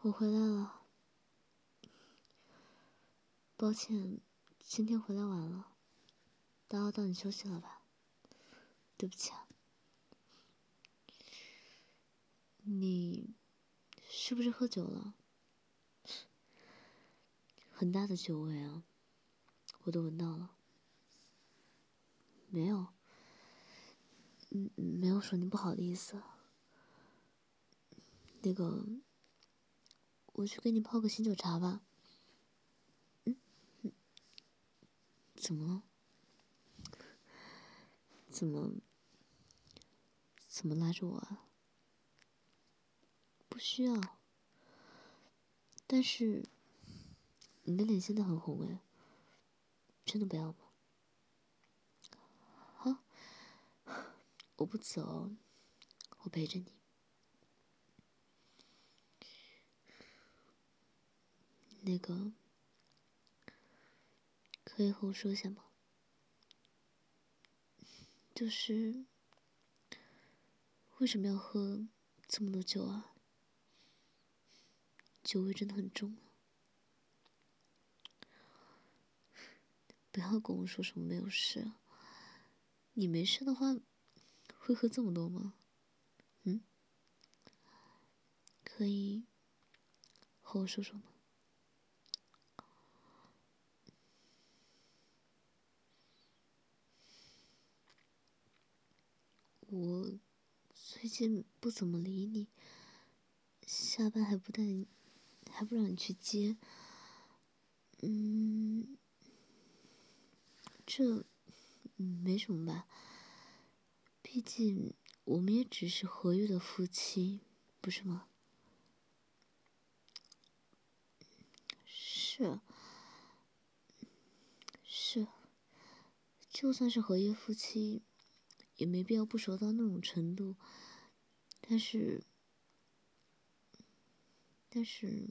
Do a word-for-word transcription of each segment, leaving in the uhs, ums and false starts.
我回来了，抱歉，今天回来晚了，打扰到你休息了吧？对不起啊。你是不是喝酒了？很大的酒味啊，我都闻到了。没有，嗯，没有说你不好的意思。那个，我去给你泡个醒酒茶吧。嗯，怎么了？怎么？怎么拉着我啊？不需要。但是，你的脸现在很红哎，真的不要吗？好，我不走，我陪着你。那个，可以和我说一下吗？就是为什么要喝这么多酒啊？酒味真的很重啊。不要跟我说什么没有事啊，你没事的话会喝这么多吗？嗯，可以和我说说吗？我最近不怎么理你，下班还不带你，还不让你去接。嗯，这嗯没什么吧，毕竟我们也只是合约的夫妻，不是吗？是是，就算是合约夫妻，也没必要不熟到那种程度。但是，但是，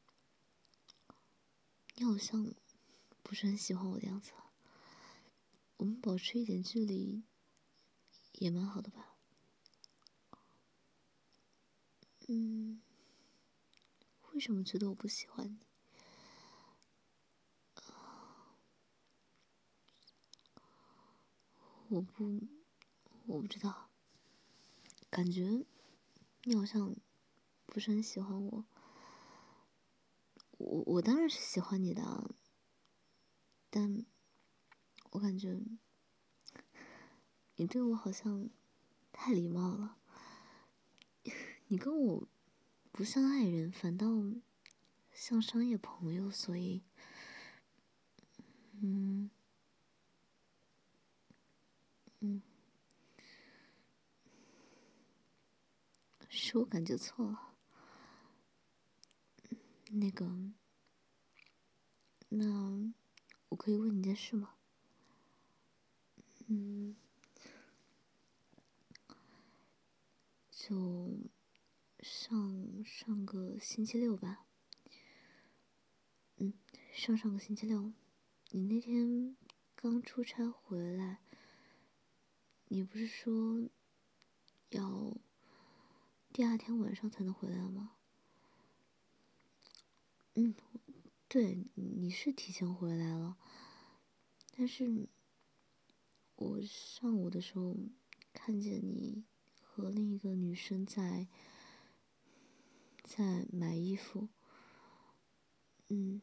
你好像不是很喜欢我的样子啊。我们保持一点距离，也蛮好的吧？嗯，为什么觉得我不喜欢你？我不，我不知道，感觉你好像不是很喜欢我。我我当然是喜欢你的啊，但我感觉你对我好像太礼貌了。你跟我不像爱人，反倒像商业朋友，所以，嗯嗯，是我感觉错了。那个，那我可以问你件事吗？嗯，就上上个星期六吧。嗯，上上个星期六，你那天刚出差回来，你不是说要第二天晚上才能回来吗？嗯，对，你是提前回来了，但是我上午的时候看见你和另一个女生在在买衣服。嗯，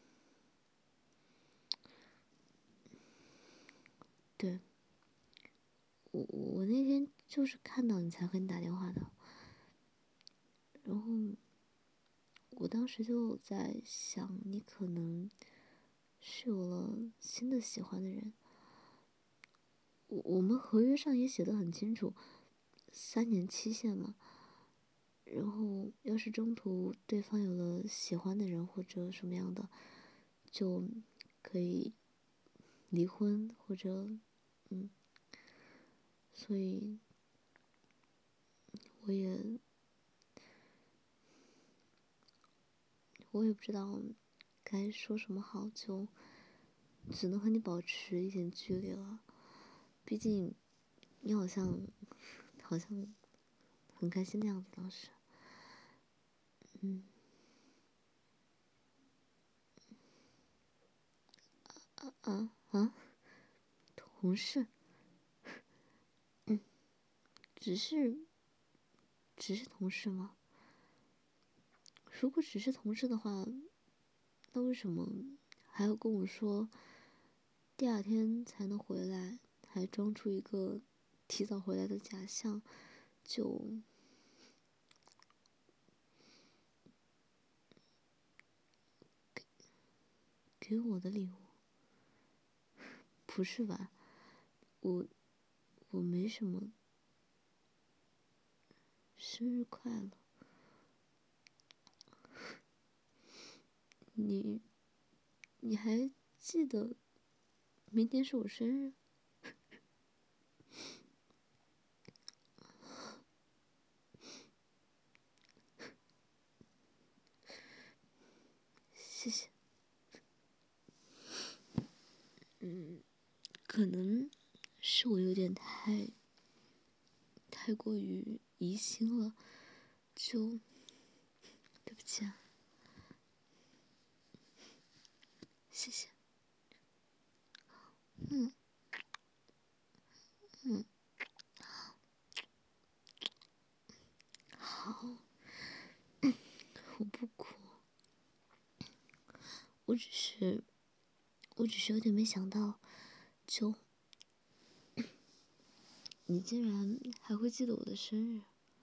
对，我我那天就是看到你才和你打电话的，然后我当时就在想，你可能是有了新的喜欢的人。我我们合约上也写的很清楚，三年期限嘛。然后要是中途对方有了喜欢的人或者什么样的，就可以离婚或者嗯，所以我也我也不知道该说什么好，就只能和你保持一点距离了。毕竟你好像好像很开心的样子，当时。嗯， 啊啊，同事，嗯，只是只是同事吗？如果只是同事的话，那为什么还要跟我说第二天才能回来，还装出一个提早回来的假象，就给我的礼物？不是吧？我我没什么。生日快乐！你你还记得明天是我生日？谢谢。嗯，可能是我有点太太过于疑心了，就对不起啊。谢谢。嗯嗯，好，我不哭，我只是我只是有点没想到，就你竟然还会记得我的生日。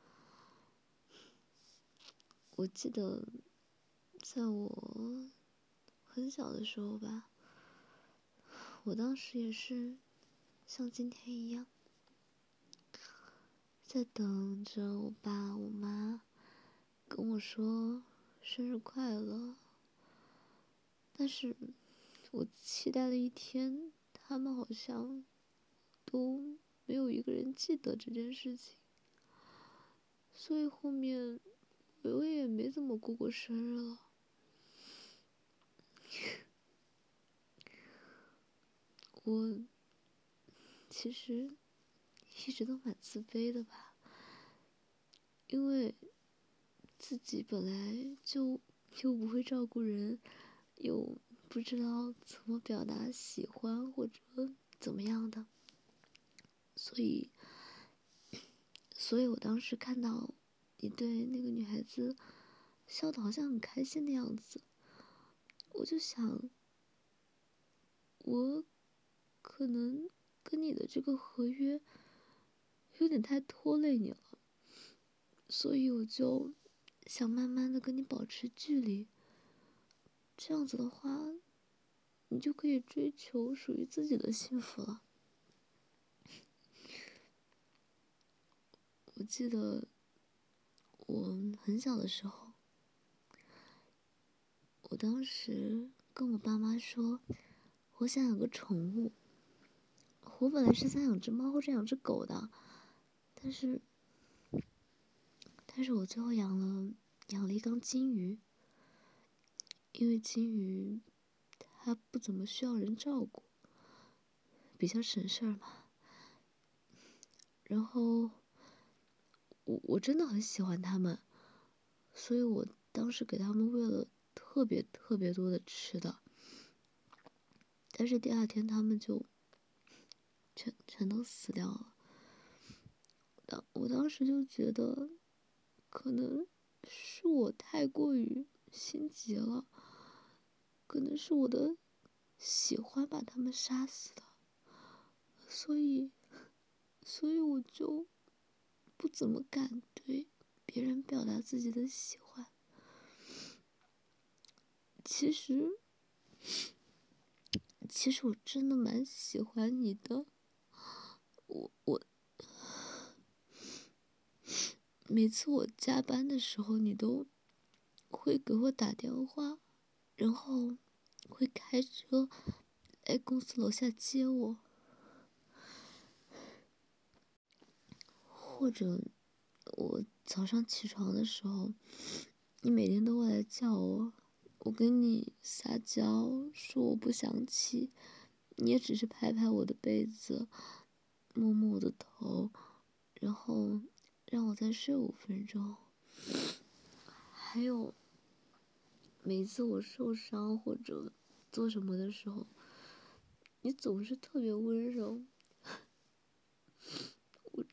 我记得在我很小的时候吧，我当时也是像今天一样，在等着我爸我妈跟我说生日快乐，但是我期待了一天，他们好像都没有一个人记得这件事情，所以后面我也没怎么过过生日了。我其实一直都蛮自卑的吧，因为自己本来就又不会照顾人，又不知道怎么表达喜欢或者怎么样的，所以，所以我当时看到你对那个女孩子笑得好像很开心的样子，我就想，我可能跟你的这个合约有点太拖累你了，所以我就想慢慢的跟你保持距离，这样子的话，你就可以追求属于自己的幸福了。我记得我很小的时候，我当时跟我爸妈说，我想养个宠物。我本来是想养只猫或者养只狗的，但是，但是我最后养了养了一缸金鱼，因为金鱼它不怎么需要人照顾，比较省事儿嘛。然后我我真的很喜欢它们，所以我当时给它们喂了特别特别多的吃的，但是第二天它们就全全都死掉了。当我当时就觉得，可能是我太过于心急了，可能是我的喜欢把它们杀死的，所以，所以我就不怎么敢对别人表达自己的喜欢。其实，其实我真的蛮喜欢你的，我我每次我加班的时候，你都会给我打电话，然后会开车来公司楼下接我，或者我早上起床的时候，你每天都会来叫我，我跟你撒娇说我不想起，你也只是拍拍我的被子，摸摸我的头，然后让我再睡五分钟。还有每次我受伤或者做什么的时候， 你总是特别温柔。我，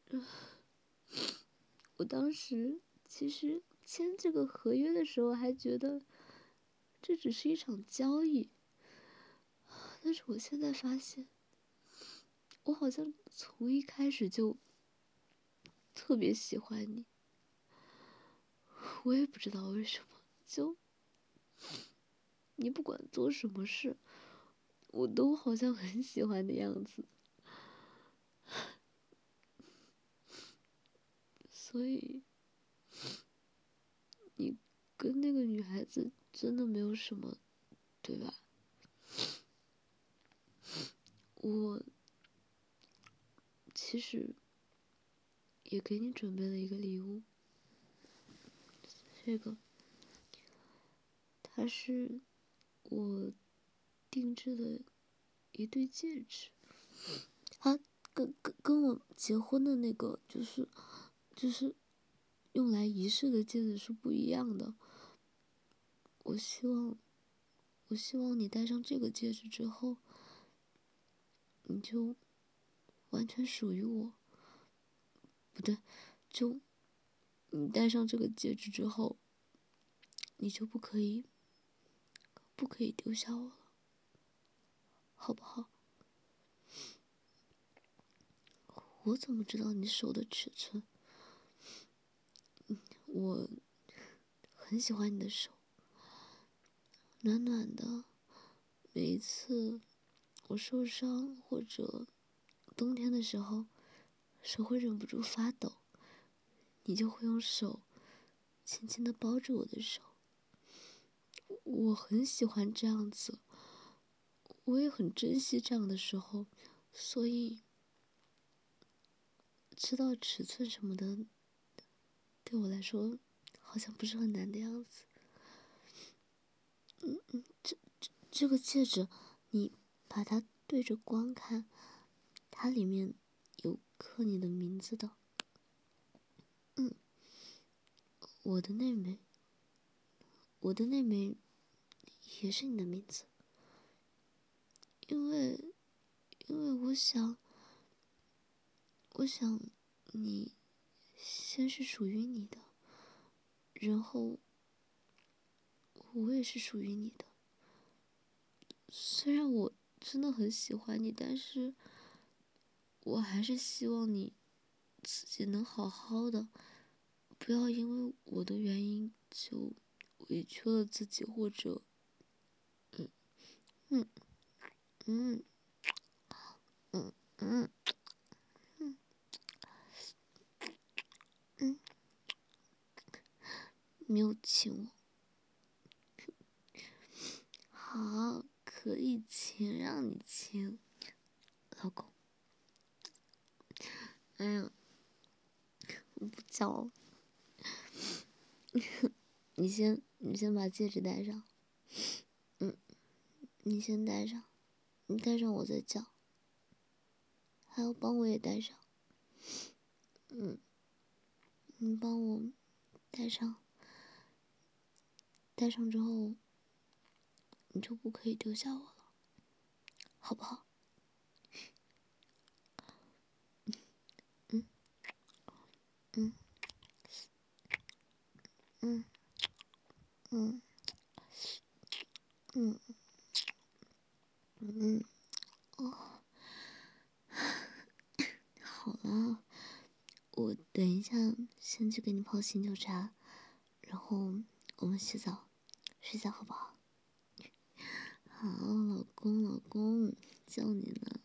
我当时其实签这个合约的时候还觉得这只是一场交易，但是我现在发现，我好像从一开始就特别喜欢你。我也不知道为什么，就你不管做什么事，我都好像很喜欢的样子。所以，你跟那个女孩子真的没有什么，对吧？我其实也给你准备了一个礼物，这个它是我定制的一对戒指，它跟跟跟我结婚的那个就是就是用来仪式的戒指是不一样的。我希望我希望你戴上这个戒指之后，你就完全属于我。不对，就你戴上这个戒指之后，你就不可以不可以丢下我了，好不好？我怎么知道你手的尺寸？我很喜欢你的手，暖暖的。每一次我受伤或者冬天的时候，手会忍不住发抖，你就会用手轻轻地包住我的手。我很喜欢这样子，我也很珍惜这样的时候，所以知道尺寸什么的，对我来说好像不是很难的样子。嗯嗯，这这这个戒指，你把它对着光看，它里面有刻你的名字的。嗯，我的妹妹，我的妹妹也是你的名字，因为因为我想，我想你先是属于你的，然后我也是属于你的。虽然我真的很喜欢你，但是我还是希望你自己能好好的，不要因为我的原因就委屈了自己，或者，嗯嗯嗯嗯嗯嗯嗯，没有亲我。好，可以亲，让你亲，老公。哎呀，我不叫了。你先，你先把戒指戴上。嗯，你先戴上，你戴上我再叫。还要帮我也戴上。嗯，你帮我戴上，戴上之后，你就不可以丢下我了，好不好？嗯嗯嗯嗯嗯嗯，哦，好了，我等一下先去给你泡醒酒茶，然后我们洗澡睡觉，好不好？好，老公，老公，叫你呢。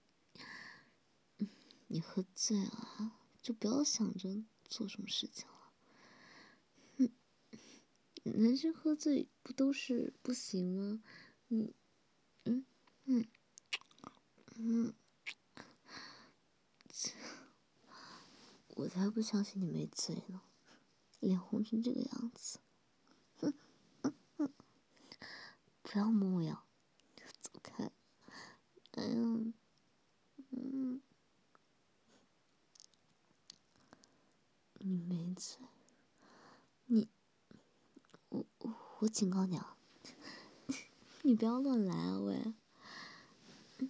你喝醉了，就不要想着做什么事情了。哼，男生喝醉不都是不行吗？你，嗯嗯嗯，我才不相信你没醉呢，脸红成这个样子。哼，不要摸我呀，走开。哎呀，嗯，你没醉，你，我我我警告你啊，你不要乱来啊喂！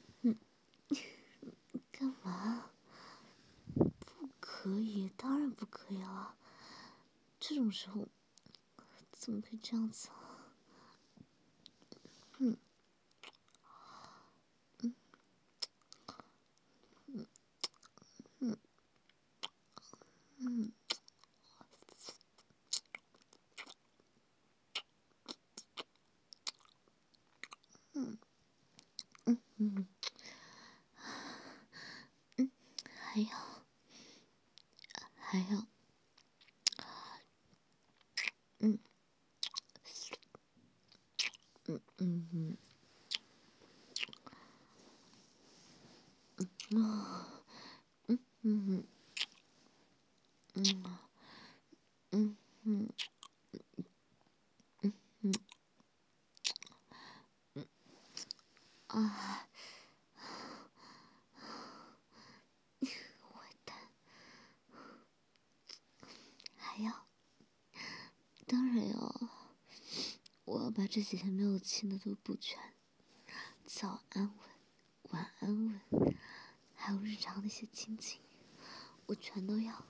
干嘛？不可以，当然不可以了。这种时候怎么可以这样子啊？嗯嗯嗯嗯嗯嗯嗯嗯嗯，还要还要，嗯嗯嗯嗯啊嗯嗯嗯嗯嗯嗯嗯啊！坏蛋，还要，当然要，我要把这几天没有亲的都补全，早安吻、晚安吻，还有日常的一些亲情，我全都要。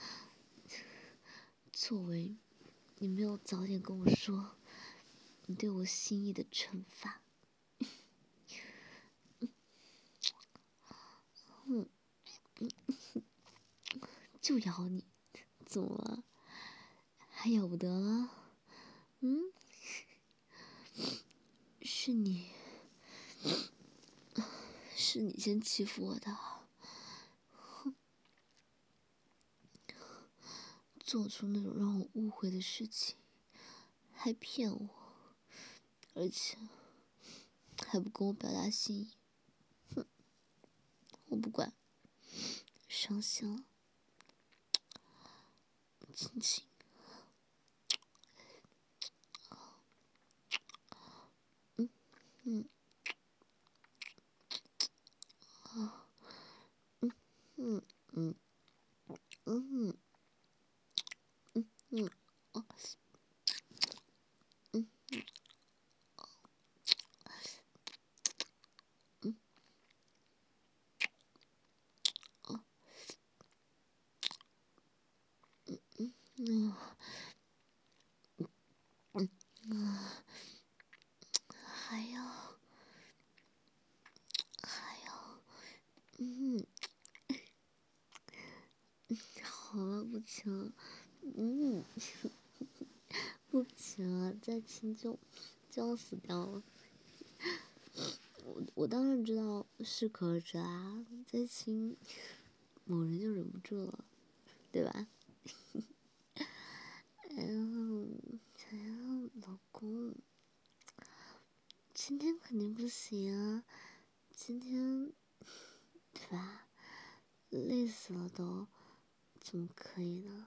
作为你没有早点跟我说你对我心意的惩罚。嗯，就咬你，怎么了？还咬不得了？嗯，是你，是你先欺负我的，做出那种让我误会的事情，还骗我，而且还不跟我表达心意。哼，我不管，伤心了，亲亲。嗯嗯啊嗯嗯嗯嗯嗯嗯啊嗯嗯啊嗯嗯嗯啊，还要还要嗯，好了，不亲了，嗯，不亲了，再亲就就要死掉了。我我当然知道适可而止啦，再亲某人就忍不住了，对吧？然后想要老公，今天肯定不行啊，今天对吧？累死了都，怎么可以呢？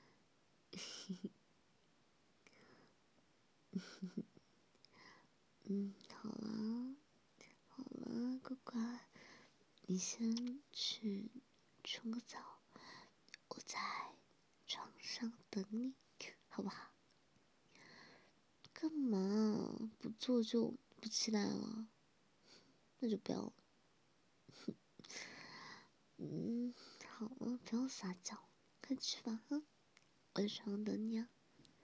嗯，好了好了，乖乖，你先去冲个澡，我在床上等你，好不好？干嘛不做就不期待了？那就不要了。嗯，好了，不要撒娇，快去吧，哼，我在床上等你啊。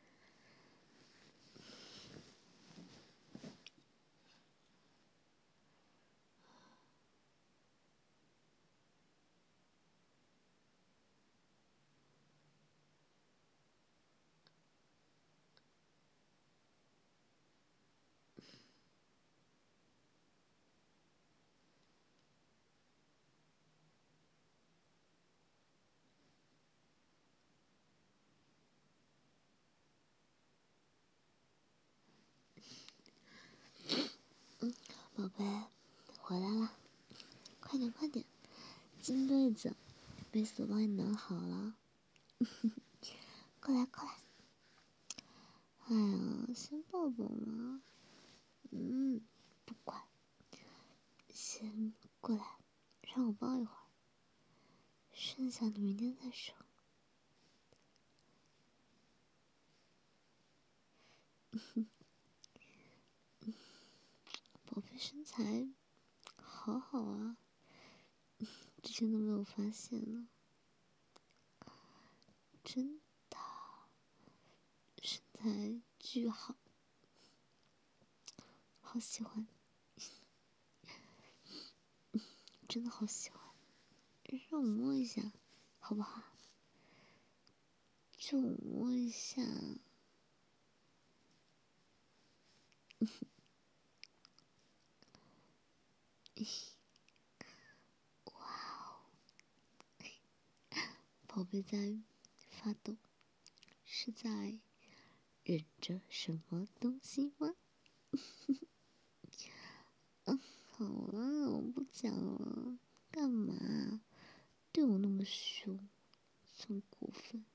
嗯，宝贝，回来了，快点快点，金被子，被子都帮你暖好了，过来过来。哎呀，先抱抱嘛。嗯，不管，先过来，让我抱一会儿，剩下的明天再说。宝贝身材好好啊， 之前都没有发现呢。真的，身材巨好，好喜欢，真的好喜欢。让我摸一下，好不好？就我摸一下。哇哦，宝贝在发抖，是在忍着什么东西吗？嗯，好了，我不讲了，干嘛？对我那么凶，这么过分。